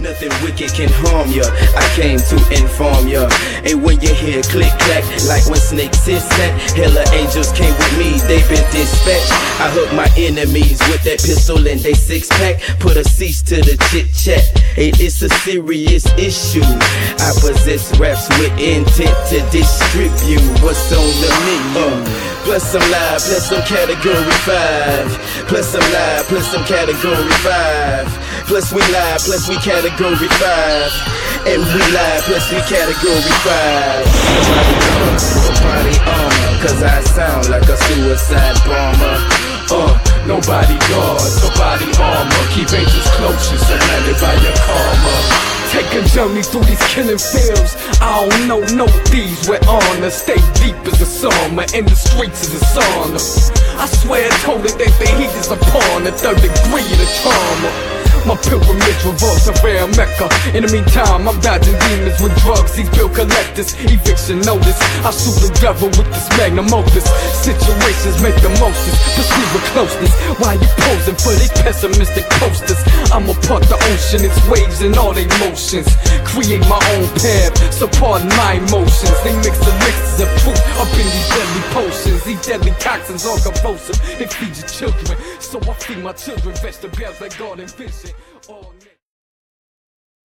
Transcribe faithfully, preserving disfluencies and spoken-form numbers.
nothing wicked can harm ya. I came to inform ya. And when you hear click clack, like when snakes hiss that, hella angels came with me, they been dispatched. I hook my enemies with that pistol and they six pack. Put a cease to the chit chat. Hey, it's a serious issue. I possess raps with intent to distribute what's on the menu. Uh, plus I'm live, plus I'm category five. Plus I'm live, plus I'm category five. Plus we live, plus we category five. And we live, plus we category five. Nobody armor, cause I sound like a suicide bomber. Uh, nobody guards, nobody armor. Keep angels close, you're surrounded by your karma. Take a journey through these killing fields. I don't know, no thieves with honor. Stay deep as a summer, in the streets as a sauna. I swear told it that the heat is upon the third degree of the trauma. My pilgrimage revolves around Mecca. In the meantime, I'm dodging demons with drugs. These bill collectors, eviction notice. I shoot the devil with this magnum opus. Situations make the mostest. Pursue with closeness. Why you posing for these pessimistic posters? I'm a part the ocean, its waves and all they motions. Create my own path, so pardon my emotions. They mix the mixes of truth up in these deadly potions. These deadly toxins are corrosive. They feed your children, so I feed my children vegetables like garden vision. All